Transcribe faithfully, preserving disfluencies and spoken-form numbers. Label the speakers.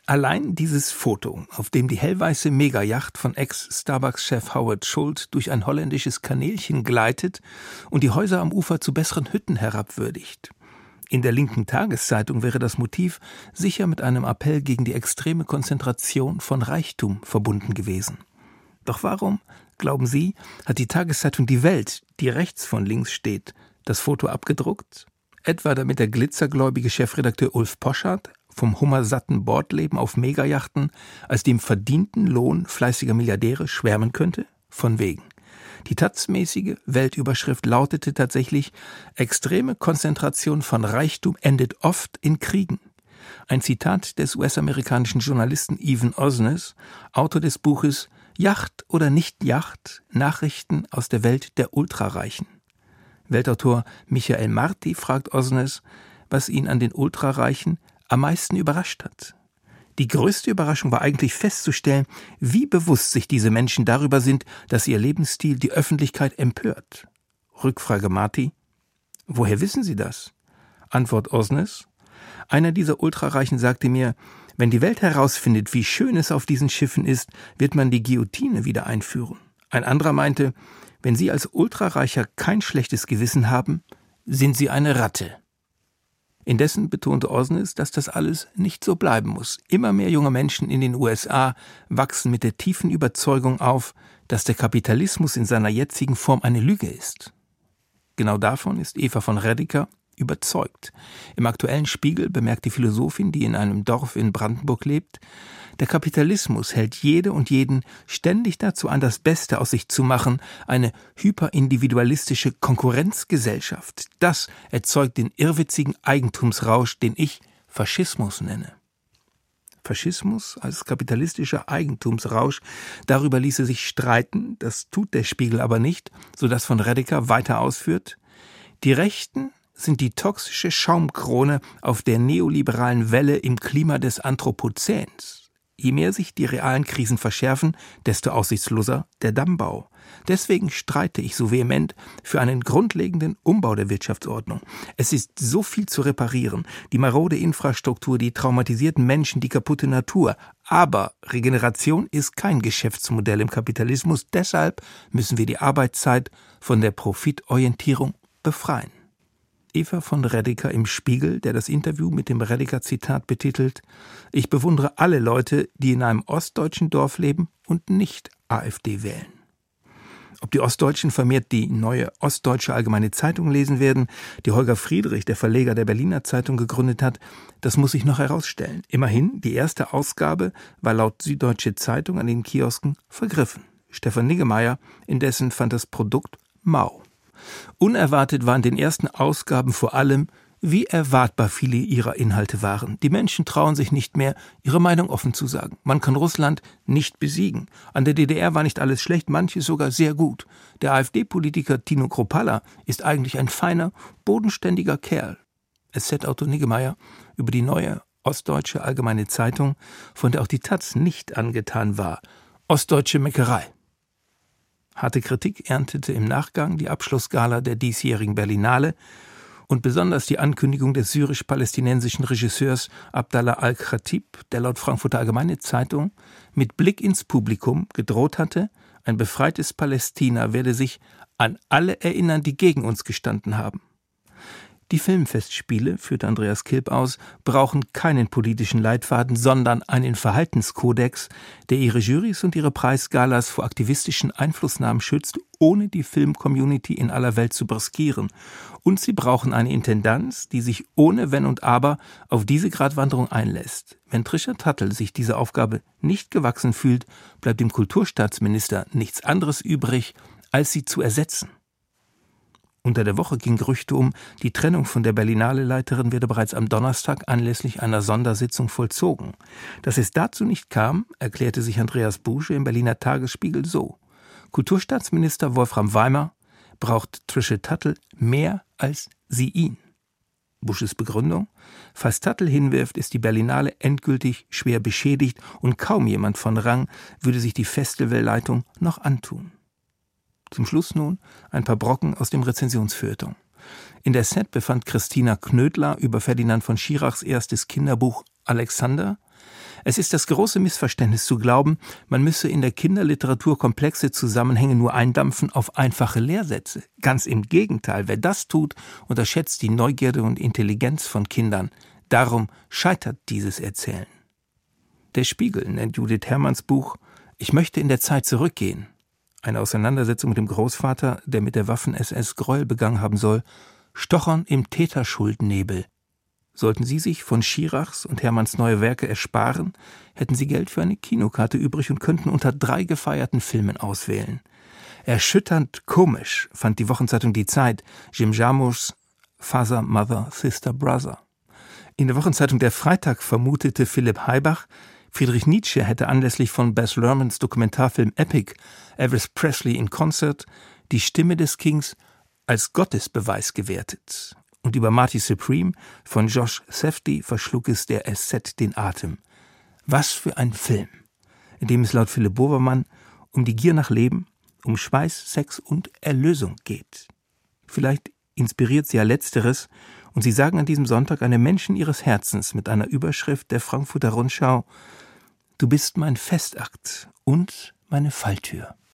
Speaker 1: Allein dieses Foto, auf dem die hellweiße Megayacht von Ex-Starbucks-Chef Howard Schult durch ein holländisches Kanälchen gleitet und die Häuser am Ufer zu besseren Hütten herabwürdigt. In der linken Tageszeitung wäre das Motiv sicher mit einem Appell gegen die extreme Konzentration von Reichtum verbunden gewesen. Doch warum, glauben Sie, hat die Tageszeitung Die Welt, die rechts von links steht, das Foto abgedruckt? Etwa damit der glitzergläubige Chefredakteur Ulf Poschardt vom hummersatten Bordleben auf Megayachten als dem verdienten Lohn fleißiger Milliardäre schwärmen könnte? Von wegen. Die taz-mäßige Weltüberschrift lautete tatsächlich: Extreme Konzentration von Reichtum endet oft in Kriegen. Ein Zitat des U S-amerikanischen Journalisten Evan Osnes, Autor des Buches Yacht oder nicht Yacht? Nachrichten aus der Welt der Ultrareichen. Weltautor Michael Marti fragt Osnes, was ihn an den Ultrareichen am meisten überrascht hat. Die größte Überraschung war eigentlich festzustellen, wie bewusst sich diese Menschen darüber sind, dass ihr Lebensstil die Öffentlichkeit empört. Rückfrage Marti: Woher wissen Sie das? Antwort Osnes: Einer dieser Ultrareichen sagte mir, wenn die Welt herausfindet, wie schön es auf diesen Schiffen ist, wird man die Guillotine wieder einführen. Ein anderer meinte, wenn Sie als Ultrareicher kein schlechtes Gewissen haben, sind Sie eine Ratte. Indessen betonte Osnes, dass das alles nicht so bleiben muss. Immer mehr junge Menschen in den U S A wachsen mit der tiefen Überzeugung auf, dass der Kapitalismus in seiner jetzigen Form eine Lüge ist. Genau davon ist Eva von Redeker überzeugt. Im aktuellen Spiegel bemerkt die Philosophin, die in einem Dorf in Brandenburg lebt, der Kapitalismus hält jede und jeden ständig dazu an, das Beste aus sich zu machen, eine hyperindividualistische Konkurrenzgesellschaft. Das erzeugt den irrwitzigen Eigentumsrausch, den ich Faschismus nenne. Faschismus als kapitalistischer Eigentumsrausch, darüber ließe sich streiten, das tut der Spiegel aber nicht, sodass von Redeker weiter ausführt: Die Rechten sind die toxische Schaumkrone auf der neoliberalen Welle im Klima des Anthropozäns. Je mehr sich die realen Krisen verschärfen, desto aussichtsloser der Dammbau. Deswegen streite ich so vehement für einen grundlegenden Umbau der Wirtschaftsordnung. Es ist so viel zu reparieren. Die marode Infrastruktur, die traumatisierten Menschen, die kaputte Natur. Aber Regeneration ist kein Geschäftsmodell im Kapitalismus. Deshalb müssen wir die Arbeitszeit von der Profitorientierung befreien. Eva von Redeker im Spiegel, der das Interview mit dem Redeker-Zitat betitelt: Ich bewundere alle Leute, die in einem ostdeutschen Dorf leben und nicht AfD wählen. Ob die Ostdeutschen vermehrt die neue Ostdeutsche Allgemeine Zeitung lesen werden, die Holger Friedrich, der Verleger der Berliner Zeitung, gegründet hat, das muss sich noch herausstellen. Immerhin, die erste Ausgabe war laut Süddeutsche Zeitung an den Kiosken vergriffen. Stefan Niggemeier indessen fand das Produkt mau. Unerwartet waren in den ersten Ausgaben vor allem, wie erwartbar viele ihrer Inhalte waren. Die Menschen trauen sich nicht mehr, ihre Meinung offen zu sagen. Man kann Russland nicht besiegen. An der D D R war nicht alles schlecht, manches sogar sehr gut. Der AfD-Politiker Tino Kruppalla ist eigentlich ein feiner, bodenständiger Kerl. S Z-Autor Niggemeier über die neue Ostdeutsche Allgemeine Zeitung, von der auch die Taz nicht angetan war. Ostdeutsche Meckerei. Harte Kritik erntete im Nachgang die Abschlussgala der diesjährigen Berlinale und besonders die Ankündigung des syrisch-palästinensischen Regisseurs Abdallah al-Khatib, der laut Frankfurter Allgemeine Zeitung mit Blick ins Publikum gedroht hatte, ein befreites Palästina werde sich an alle erinnern, die gegen uns gestanden haben. Die Filmfestspiele, führte Andreas Kilp aus, brauchen keinen politischen Leitfaden, sondern einen Verhaltenskodex, der ihre Jurys und ihre Preisgalas vor aktivistischen Einflussnahmen schützt, ohne die Filmcommunity in aller Welt zu brüskieren. Und sie brauchen eine Intendanz, die sich ohne Wenn und Aber auf diese Gratwanderung einlässt. Wenn Trisha Tuttle sich dieser Aufgabe nicht gewachsen fühlt, bleibt dem Kulturstaatsminister nichts anderes übrig, als sie zu ersetzen. Unter der Woche ging Gerüchte um, die Trennung von der Berlinale-Leiterin werde bereits am Donnerstag anlässlich einer Sondersitzung vollzogen. Dass es dazu nicht kam, erklärte sich Andreas Busche im Berliner Tagesspiegel so: Kulturstaatsminister Wolfram Weimer braucht Trisha Tuttle mehr als sie ihn. Busches Begründung: Falls Tuttle hinwirft, ist die Berlinale endgültig schwer beschädigt und kaum jemand von Rang würde sich die Festivalleitung noch antun. Zum Schluss nun ein paar Brocken aus dem Rezensionsfeuilleton. In der Set befand Christina Knödler über Ferdinand von Schirachs erstes Kinderbuch Alexander Es ist das große Missverständnis zu glauben, man müsse in der Kinderliteratur komplexe Zusammenhänge nur eindampfen auf einfache Lehrsätze. Ganz im Gegenteil, wer das tut, unterschätzt die Neugierde und Intelligenz von Kindern. Darum scheitert dieses Erzählen. Der Spiegel nennt Judith Hermanns Buch »Ich möchte in der Zeit zurückgehen«. Eine Auseinandersetzung mit dem Großvater, der mit der Waffen-S S Gräuel begangen haben soll, Stochern im Täterschuldnebel. Sollten Sie sich von Schirachs und Hermanns neue Werke ersparen, hätten Sie Geld für eine Kinokarte übrig und könnten unter drei gefeierten Filmen auswählen. Erschütternd komisch fand die Wochenzeitung Die Zeit Jim Jarmuschs Father, Mother, Sister, Brother. In der Wochenzeitung Der Freitag vermutete Philipp Heibach, Friedrich Nietzsche hätte anlässlich von Baz Luhrmanns Dokumentarfilm Epic, Elvis Presley in Concert, die Stimme des Kings als Gottesbeweis gewertet. Und über Marty Supreme von Josh Safdie verschlug es der S Z den Atem. Was für ein Film, in dem es laut Philipp Bovermann um die Gier nach Leben, um Schweiß, Sex und Erlösung geht. Vielleicht inspiriert sie ja Letzteres und Sie sagen an diesem Sonntag einem Menschen Ihres Herzens mit einer Überschrift der Frankfurter Rundschau: Du bist mein Festakt und meine Falltür.